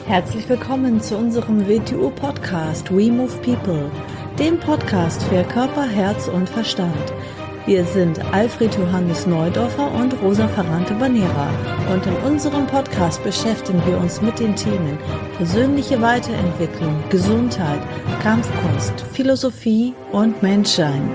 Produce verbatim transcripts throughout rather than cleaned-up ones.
Herzlich willkommen zu unserem W T U-Podcast We Move People, dem Podcast für Körper, Herz und Verstand. Wir sind Alfred Johannes Neudorfer und Rosa Ferrante Banera und in unserem Podcast beschäftigen wir uns mit den Themen persönliche Weiterentwicklung, Gesundheit, Kampfkunst, Philosophie und Menschsein.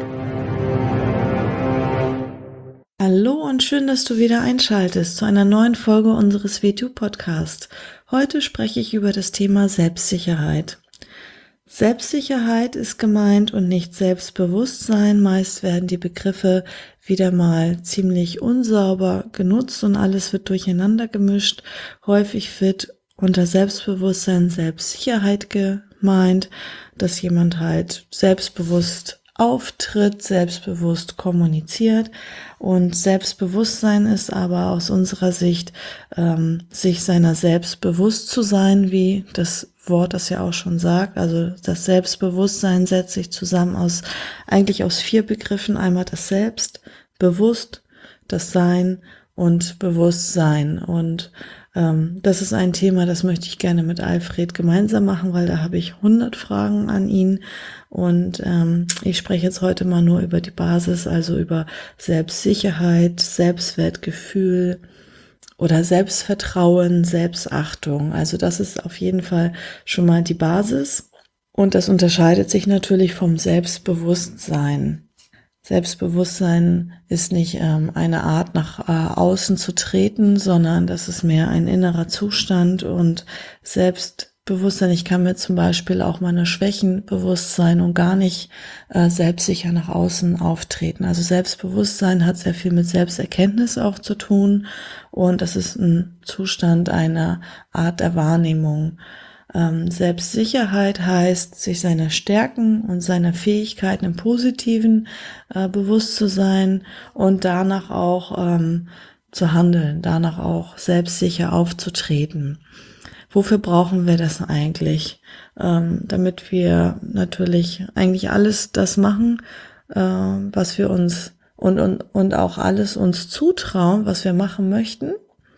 Hallo und schön, dass du wieder einschaltest zu einer neuen Folge unseres W T U-Podcasts. Heute spreche ich über das Thema Selbstsicherheit. Selbstsicherheit ist gemeint und nicht Selbstbewusstsein. Meist werden die Begriffe wieder mal ziemlich unsauber genutzt und alles wird durcheinander gemischt. Häufig wird unter Selbstbewusstsein Selbstsicherheit gemeint, dass jemand halt selbstbewusst auftritt, selbstbewusst kommuniziert, und Selbstbewusstsein ist aber aus unserer Sicht, ähm, sich seiner selbst bewusst zu sein, wie das Wort das ja auch schon sagt. Also das Selbstbewusstsein setzt sich zusammen aus, eigentlich aus vier Begriffen. Einmal das Selbst, bewusst, das Sein und Bewusstsein. Und ähm, das ist ein Thema, das möchte ich gerne mit Alfred gemeinsam machen, weil da habe ich hundert Fragen an ihn. Und ähm, ich spreche jetzt heute mal nur über die Basis, also über Selbstsicherheit, Selbstwertgefühl oder Selbstvertrauen, Selbstachtung. Also das ist auf jeden Fall schon mal die Basis. Und das unterscheidet sich natürlich vom Selbstbewusstsein. Selbstbewusstsein ist nicht ähm, eine Art, nach äh, außen zu treten, sondern das ist mehr ein innerer Zustand. Und Selbstbewusstsein, ich kann mir zum Beispiel auch meine Schwächen bewusst sein und gar nicht äh, selbstsicher nach außen auftreten. Also Selbstbewusstsein hat sehr viel mit Selbsterkenntnis auch zu tun und das ist ein Zustand einer Art der Wahrnehmung. Ähm, Selbstsicherheit heißt, sich seiner Stärken und seiner Fähigkeiten im Positiven äh, bewusst zu sein und danach auch ähm, zu handeln, danach auch selbstsicher aufzutreten. Wofür brauchen wir das eigentlich? Ähm, damit wir natürlich eigentlich alles das machen, äh, was wir uns und, und, und auch alles uns zutrauen, was wir machen möchten.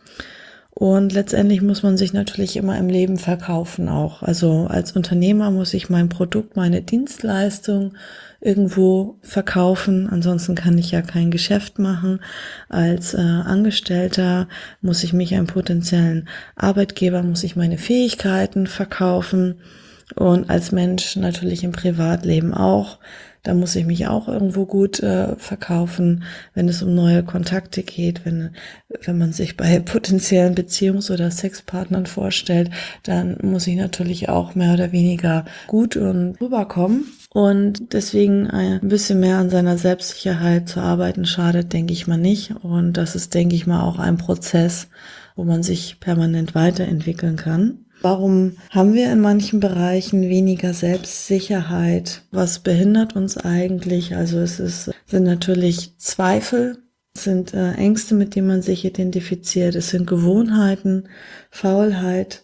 Und letztendlich muss man sich natürlich immer im Leben verkaufen auch. Also als Unternehmer muss ich mein Produkt, meine Dienstleistung irgendwo verkaufen. Ansonsten kann ich ja kein Geschäft machen. Als äh, Angestellter muss ich mich einem potenziellen Arbeitgeber, muss ich meine Fähigkeiten verkaufen. Und als Mensch natürlich im Privatleben auch. Da muss ich mich auch irgendwo gut äh, verkaufen, wenn es um neue Kontakte geht, wenn wenn man sich bei potenziellen Beziehungs- oder Sexpartnern vorstellt, dann muss ich natürlich auch mehr oder weniger gut und rüberkommen. Und deswegen ein bisschen mehr an seiner Selbstsicherheit zu arbeiten schadet, denke ich mal nicht. Und das ist, denke ich mal, auch ein Prozess, wo man sich permanent weiterentwickeln kann. Warum haben wir in manchen Bereichen weniger Selbstsicherheit? Was behindert uns eigentlich? Also es ist, sind natürlich Zweifel, es sind äh, Ängste, mit denen man sich identifiziert, es sind Gewohnheiten, Faulheit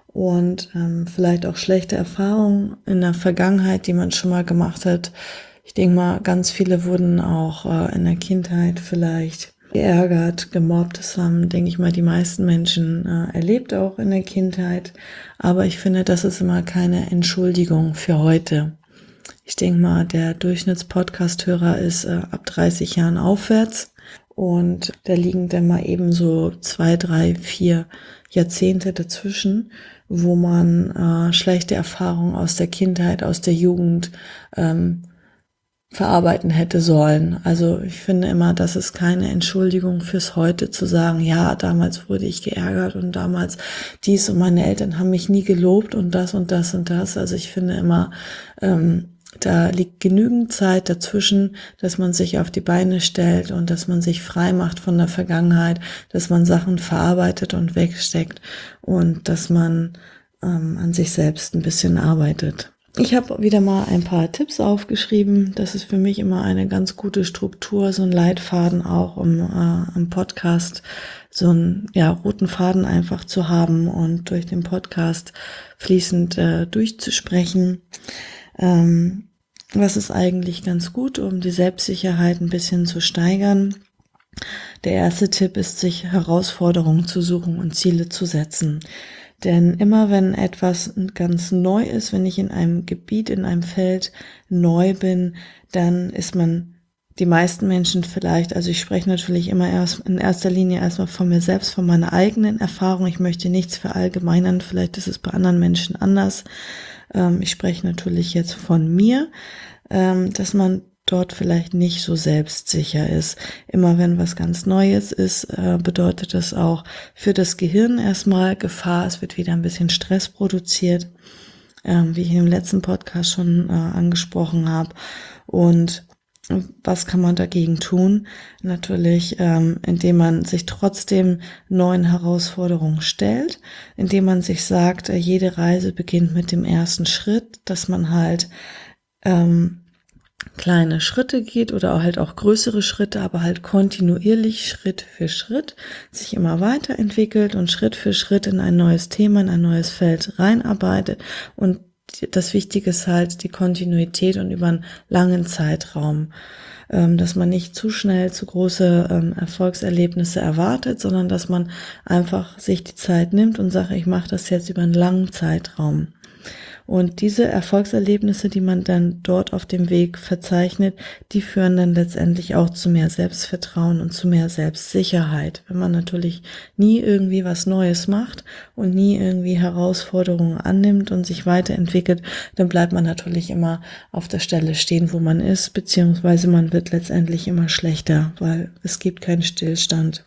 und ähm, vielleicht auch schlechte Erfahrungen in der Vergangenheit, die man schon mal gemacht hat. Ich denke mal, ganz viele wurden auch äh, in der Kindheit vielleicht geärgert, gemobbt. Das haben, denke ich mal, die meisten Menschen äh, erlebt, auch in der Kindheit. Aber ich finde, das ist immer keine Entschuldigung für heute. Ich denke mal, der Durchschnittspodcast-Hörer ist äh, ab dreißig Jahren aufwärts. Und da liegen dann mal eben so zwei, drei, vier Jahrzehnte dazwischen, wo man äh, schlechte Erfahrungen aus der Kindheit, aus der Jugend ähm, verarbeiten hätte sollen. Also ich finde immer, das ist keine Entschuldigung fürs Heute zu sagen, ja, damals wurde ich geärgert und damals dies und meine Eltern haben mich nie gelobt und das und das und das. Also ich finde immer, ähm, da liegt genügend Zeit dazwischen, dass man sich auf die Beine stellt und dass man sich frei macht von der Vergangenheit, dass man Sachen verarbeitet und wegsteckt und dass man ähm, an sich selbst ein bisschen arbeitet. Ich habe wieder mal ein paar Tipps aufgeschrieben. Das ist für mich immer eine ganz gute Struktur, so ein Leitfaden auch, um äh, im Podcast so einen ja, roten Faden einfach zu haben und durch den Podcast fließend äh, durchzusprechen. Ähm, was ist eigentlich ganz gut, um die Selbstsicherheit ein bisschen zu steigern? Der erste Tipp ist, sich Herausforderungen zu suchen und Ziele zu setzen. Denn immer wenn etwas ganz neu ist, wenn ich in einem Gebiet, in einem Feld neu bin, dann ist man, die meisten Menschen vielleicht, also ich spreche natürlich immer erst in erster Linie erstmal von mir selbst, von meiner eigenen Erfahrung. Ich möchte nichts verallgemeinern, vielleicht ist es bei anderen Menschen anders. Ähm, ich spreche natürlich jetzt von mir, ähm, dass man dort vielleicht nicht so selbstsicher ist. Immer wenn was ganz Neues ist, äh, bedeutet das auch für das Gehirn erstmal Gefahr. Es wird wieder ein bisschen Stress produziert, ähm, wie ich im letzten Podcast schon äh, angesprochen habe. Und was kann man dagegen tun? Natürlich, ähm, indem man sich trotzdem neuen Herausforderungen stellt, indem man sich sagt, äh, jede Reise beginnt mit dem ersten Schritt, dass man halt ähm, kleine Schritte geht oder halt auch größere Schritte, aber halt kontinuierlich Schritt für Schritt sich immer weiterentwickelt und Schritt für Schritt in ein neues Thema, in ein neues Feld reinarbeitet. Und das Wichtige ist halt die Kontinuität und über einen langen Zeitraum, dass man nicht zu schnell zu große Erfolgserlebnisse erwartet, sondern dass man einfach sich die Zeit nimmt und sagt, ich mache das jetzt über einen langen Zeitraum. Und diese Erfolgserlebnisse, die man dann dort auf dem Weg verzeichnet, die führen dann letztendlich auch zu mehr Selbstvertrauen und zu mehr Selbstsicherheit. Wenn man natürlich nie irgendwie was Neues macht und nie irgendwie Herausforderungen annimmt und sich weiterentwickelt, dann bleibt man natürlich immer auf der Stelle stehen, wo man ist, beziehungsweise man wird letztendlich immer schlechter, weil es gibt keinen Stillstand.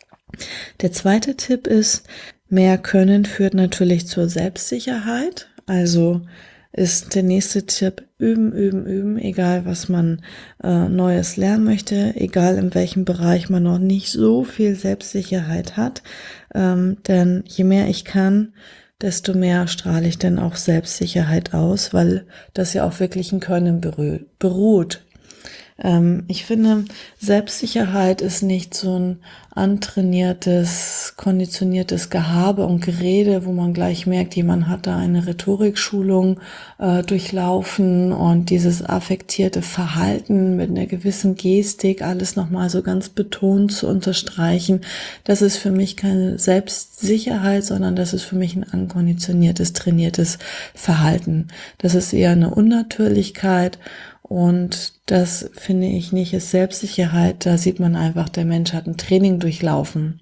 Der zweite Tipp ist, mehr Können führt natürlich zur Selbstsicherheit. Also ist der nächste Tipp, üben, üben, üben, egal was man äh, Neues lernen möchte, egal in welchem Bereich man noch nicht so viel Selbstsicherheit hat. Ähm, denn je mehr ich kann, desto mehr strahle ich dann auch Selbstsicherheit aus, weil das ja auf wirklichen Können berü- beruht. Ähm, ich finde, Selbstsicherheit ist nicht so ein antrainiertes, konditioniertes Gehabe und Gerede, wo man gleich merkt, jemand hat da eine Rhetorikschulung äh, durchlaufen und dieses affektierte Verhalten mit einer gewissen Gestik, alles nochmal so ganz betont zu unterstreichen. Das ist für mich keine Selbstsicherheit, sondern das ist für mich ein ankonditioniertes, trainiertes Verhalten. Das ist eher eine Unnatürlichkeit. Und das finde ich nicht ist Selbstsicherheit. Da sieht man einfach, der Mensch hat ein Training durchlaufen.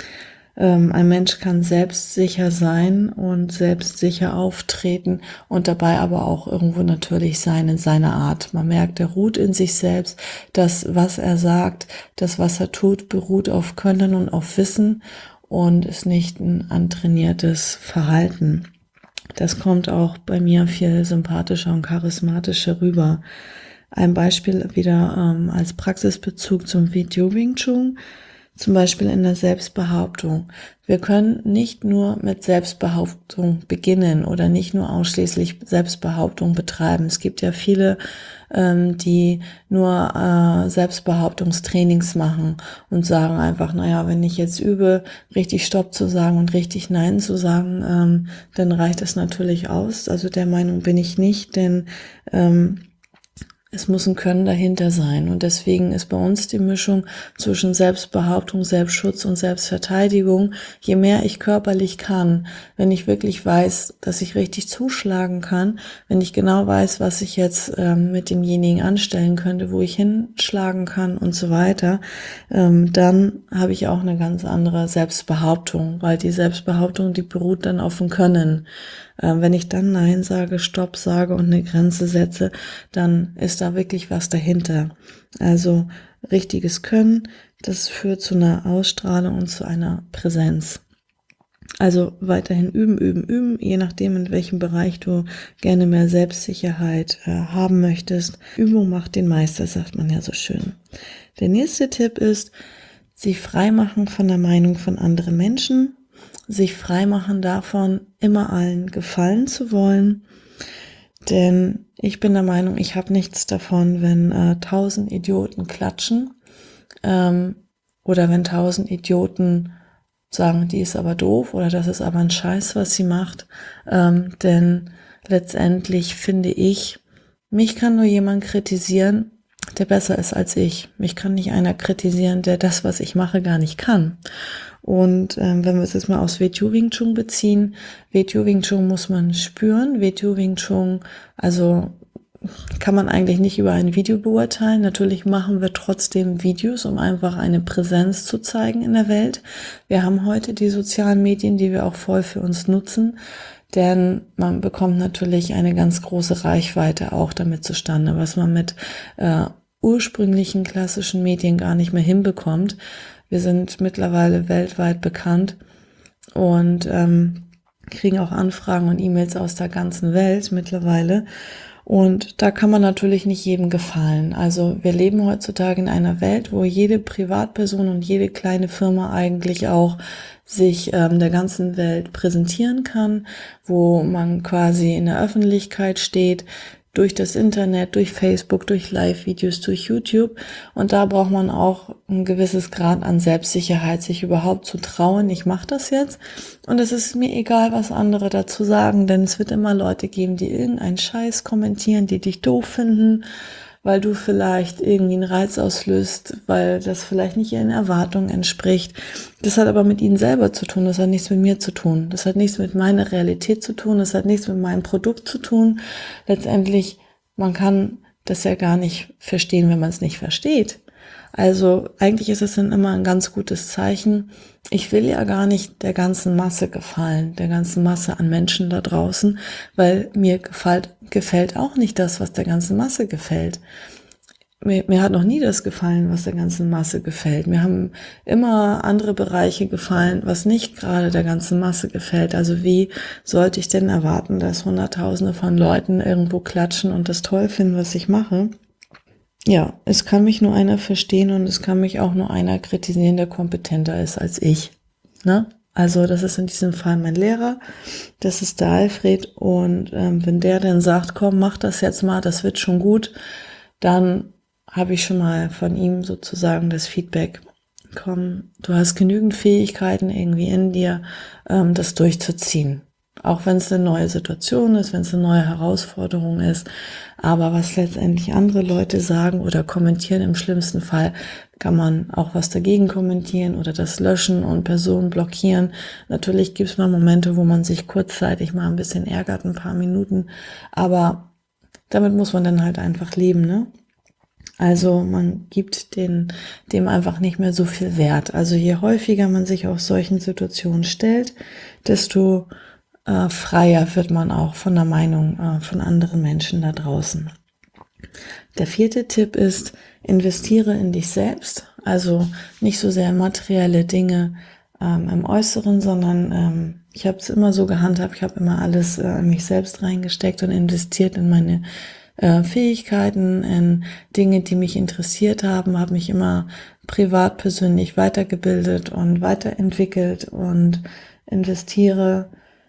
Ähm, ein Mensch kann selbstsicher sein und selbstsicher auftreten und dabei aber auch irgendwo natürlich sein in seiner Art. Man merkt, er ruht in sich selbst. Das, was er sagt, das, was er tut, beruht auf Können und auf Wissen und ist nicht ein antrainiertes Verhalten. Das kommt auch bei mir viel sympathischer und charismatischer rüber. Ein Beispiel wieder ähm, als Praxisbezug zum Video Wing Chun, zum Beispiel in der Selbstbehauptung. Wir können nicht nur mit Selbstbehauptung beginnen oder nicht nur ausschließlich Selbstbehauptung betreiben. Es gibt ja viele, ähm, die nur äh, Selbstbehauptungstrainings machen und sagen einfach, naja, wenn ich jetzt übe, richtig Stopp zu sagen und richtig Nein zu sagen, ähm, dann reicht das natürlich aus. Also der Meinung bin ich nicht, denn ähm, es muss ein Können dahinter sein und deswegen ist bei uns die Mischung zwischen Selbstbehauptung, Selbstschutz und Selbstverteidigung. Je mehr ich körperlich kann, wenn ich wirklich weiß, dass ich richtig zuschlagen kann, wenn ich genau weiß, was ich jetzt ähm, mit demjenigen anstellen könnte, wo ich hinschlagen kann und so weiter, ähm, dann habe ich auch eine ganz andere Selbstbehauptung, weil die Selbstbehauptung, die beruht dann auf dem Können. Wenn ich dann Nein sage, Stopp sage und eine Grenze setze, dann ist da wirklich was dahinter. Also richtiges Können, das führt zu einer Ausstrahlung und zu einer Präsenz. Also weiterhin üben, üben, üben, je nachdem, in welchem Bereich du gerne mehr Selbstsicherheit äh, haben möchtest. Übung macht den Meister, sagt man ja so schön. Der nächste Tipp ist, sich freimachen von der Meinung von anderen Menschen, sich freimachen davon, immer allen gefallen zu wollen. Denn ich bin der Meinung, ich habe nichts davon, wenn äh, tausend Idioten klatschen ähm, oder wenn tausend Idioten sagen, die ist aber doof oder das ist aber ein Scheiß, was sie macht. Ähm, denn letztendlich finde ich, mich kann nur jemand kritisieren, der besser ist als ich. Mich kann nicht einer kritisieren, der das, was ich mache, gar nicht kann. Und ähm, wenn wir es jetzt mal aufs WeTu Wing Chun beziehen, WeTu Wing Chun muss man spüren. WeTu Wing Chun, also kann man eigentlich nicht über ein Video beurteilen. Natürlich machen wir trotzdem Videos, um einfach eine Präsenz zu zeigen in der Welt. Wir haben heute die sozialen Medien, die wir auch voll für uns nutzen, denn man bekommt natürlich eine ganz große Reichweite auch damit zustande, was man mit äh, ursprünglichen klassischen Medien gar nicht mehr hinbekommt. Wir sind mittlerweile weltweit bekannt und ähm, kriegen auch Anfragen und E-Mails aus der ganzen Welt mittlerweile. Und da kann man natürlich nicht jedem gefallen. Also wir leben heutzutage in einer Welt, wo jede Privatperson und jede kleine Firma eigentlich auch sich ähm, der ganzen Welt präsentieren kann, wo man quasi in der Öffentlichkeit steht, durch das Internet, durch Facebook, durch Live-Videos, durch YouTube. Und da braucht man auch ein gewisses Grad an Selbstsicherheit, sich überhaupt zu trauen, ich mache das jetzt. Und es ist mir egal, was andere dazu sagen, denn es wird immer Leute geben, die irgendeinen Scheiß kommentieren, die dich doof finden, weil du vielleicht irgendwie einen Reiz auslöst, weil das vielleicht nicht ihren Erwartungen entspricht. Das hat aber mit ihnen selber zu tun, das hat nichts mit mir zu tun. Das hat nichts mit meiner Realität zu tun, das hat nichts mit meinem Produkt zu tun. Letztendlich, man kann das ja gar nicht verstehen, wenn man es nicht versteht. Also eigentlich ist es dann immer ein ganz gutes Zeichen. Ich will ja gar nicht der ganzen Masse gefallen, der ganzen Masse an Menschen da draußen, weil mir gefällt, gefällt auch nicht das, was der ganzen Masse gefällt. Mir, mir hat noch nie das gefallen, was der ganzen Masse gefällt. Mir haben immer andere Bereiche gefallen, was nicht gerade der ganzen Masse gefällt. Also wie sollte ich denn erwarten, dass Hunderttausende von Leuten irgendwo klatschen und das toll finden, was ich mache? Ja, es kann mich nur einer verstehen und es kann mich auch nur einer kritisieren, der kompetenter ist als ich. Ne? Also das ist in diesem Fall mein Lehrer, das ist der Alfred und ähm, wenn der dann sagt, komm, mach das jetzt mal, das wird schon gut, dann habe ich schon mal von ihm sozusagen das Feedback, komm, du hast genügend Fähigkeiten irgendwie in dir, ähm, das durchzuziehen. Auch wenn es eine neue Situation ist, wenn es eine neue Herausforderung ist. Aber was letztendlich andere Leute sagen oder kommentieren, im schlimmsten Fall kann man auch was dagegen kommentieren oder das löschen und Personen blockieren. Natürlich gibt es mal Momente, wo man sich kurzzeitig mal ein bisschen ärgert, ein paar Minuten. Aber damit muss man dann halt einfach leben, ne? Also man gibt den, dem einfach nicht mehr so viel Wert. Also je häufiger man sich auf solchen Situationen stellt, desto Äh, freier wird man auch von der Meinung äh, von anderen Menschen da draußen. Der vierte Tipp ist, investiere in dich selbst, also nicht so sehr materielle Dinge ähm, im Äußeren, sondern ähm, ich habe es immer so gehandhabt, ich habe immer alles äh, in mich selbst reingesteckt und investiert in meine äh, Fähigkeiten, in Dinge, die mich interessiert haben, habe mich immer privat, persönlich weitergebildet und weiterentwickelt und investiere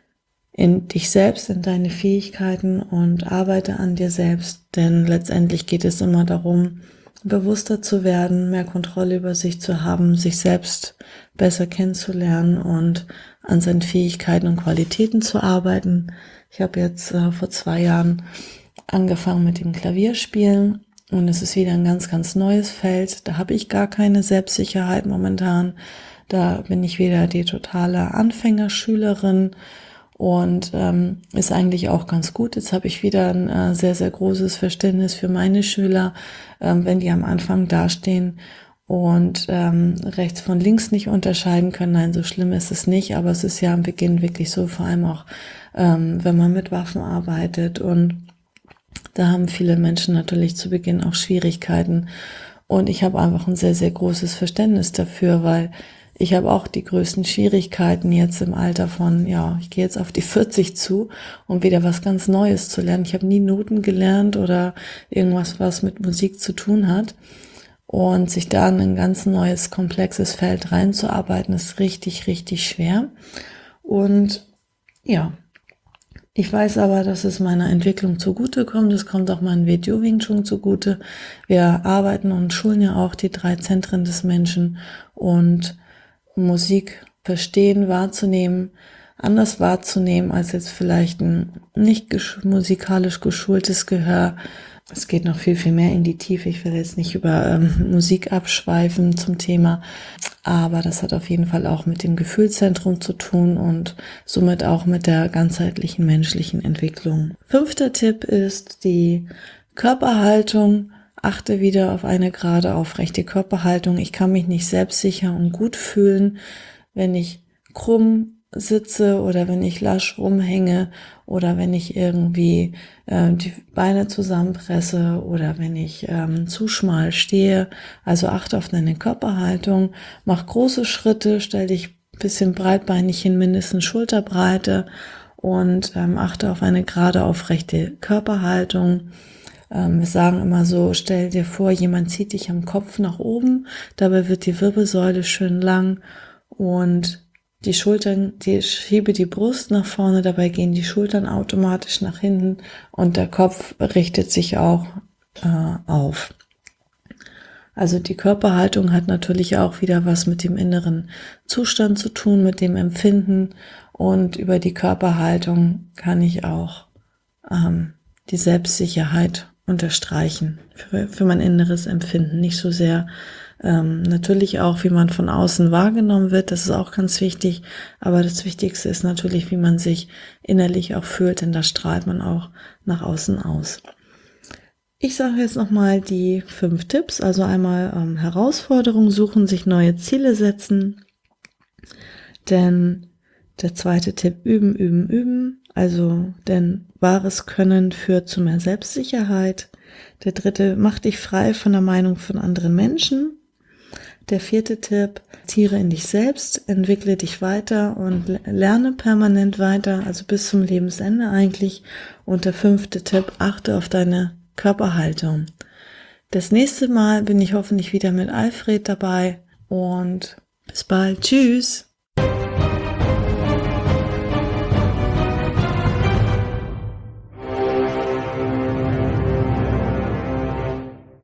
in dich selbst, in deine Fähigkeiten und arbeite an dir selbst, denn letztendlich geht es immer darum, bewusster zu werden, mehr Kontrolle über sich zu haben, sich selbst besser kennenzulernen und an seinen Fähigkeiten und Qualitäten zu arbeiten. Ich habe jetzt äh, vor zwei Jahren angefangen mit dem Klavierspielen und es ist wieder ein ganz, ganz neues Feld. Da habe ich gar keine Selbstsicherheit momentan. Da bin ich wieder die totale Anfängerschülerin. Und ähm, ist eigentlich auch ganz gut. Jetzt habe ich wieder ein äh, sehr, sehr großes Verständnis für meine Schüler, ähm, wenn die am Anfang dastehen und ähm, rechts von links nicht unterscheiden können. Nein, so schlimm ist es nicht, aber es ist ja am Beginn wirklich so, vor allem auch, ähm, wenn man mit Waffen arbeitet. Und da haben viele Menschen natürlich zu Beginn auch Schwierigkeiten. Und ich habe einfach ein sehr, sehr großes Verständnis dafür, weil ich habe auch die größten Schwierigkeiten jetzt im Alter von, ja, ich gehe jetzt auf die vierzig zu, um wieder was ganz Neues zu lernen. Ich habe nie Noten gelernt oder irgendwas, was mit Musik zu tun hat. Und sich da in ein ganz neues, komplexes Feld reinzuarbeiten, ist richtig, richtig schwer. Und ja, ich weiß aber, dass es meiner Entwicklung zugutekommt. Es kommt auch meinem WeTu Wing Chun zugute. Wir arbeiten und schulen ja auch die drei Zentren des Menschen und Musik verstehen, wahrzunehmen, anders wahrzunehmen als jetzt vielleicht ein nicht gesch- musikalisch geschultes Gehör Es geht noch viel, viel mehr in die Tiefe. Ich will jetzt nicht über ähm, Musik abschweifen zum Thema, aber das hat auf jeden Fall auch mit dem Gefühlszentrum zu tun und somit auch mit der ganzheitlichen menschlichen Entwicklung. Fünfter Tipp ist die Körperhaltung. Achte wieder auf eine gerade aufrechte Körperhaltung. Ich kann mich nicht selbstsicher und gut fühlen, wenn ich krumm sitze oder wenn ich lasch rumhänge oder wenn ich irgendwie äh, die Beine zusammenpresse oder wenn ich ähm, zu schmal stehe. Also achte auf deine Körperhaltung, mach große Schritte, stell dich ein bisschen breitbeinig hin, mindestens Schulterbreite und ähm, achte auf eine gerade aufrechte Körperhaltung. Ähm, wir sagen immer so, stell dir vor, jemand zieht dich am Kopf nach oben, dabei wird die Wirbelsäule schön lang und die Schultern, die schiebe die Brust nach vorne, dabei gehen die Schultern automatisch nach hinten und der Kopf richtet sich auch äh, auf. Also die Körperhaltung hat natürlich auch wieder was mit dem inneren Zustand zu tun, mit dem Empfinden und über die Körperhaltung kann ich auch ähm, die Selbstsicherheit unterstreichen für, für mein inneres Empfinden, nicht so sehr Ähm, natürlich auch, wie man von außen wahrgenommen wird, das ist auch ganz wichtig, aber das Wichtigste ist natürlich, wie man sich innerlich auch fühlt, denn da strahlt man auch nach außen aus. Ich sage jetzt nochmal die fünf Tipps, also einmal ähm, Herausforderungen suchen, sich neue Ziele setzen, denn der zweite Tipp, üben, üben, üben, also denn wahres Können führt zu mehr Selbstsicherheit. Der dritte, mach dich frei von der Meinung von anderen Menschen. Der vierte Tipp, investiere in dich selbst, entwickle dich weiter und lerne permanent weiter, also bis zum Lebensende eigentlich. Und der fünfte Tipp, achte auf deine Körperhaltung. Das nächste Mal bin ich hoffentlich wieder mit Alfred dabei und bis bald. Tschüss!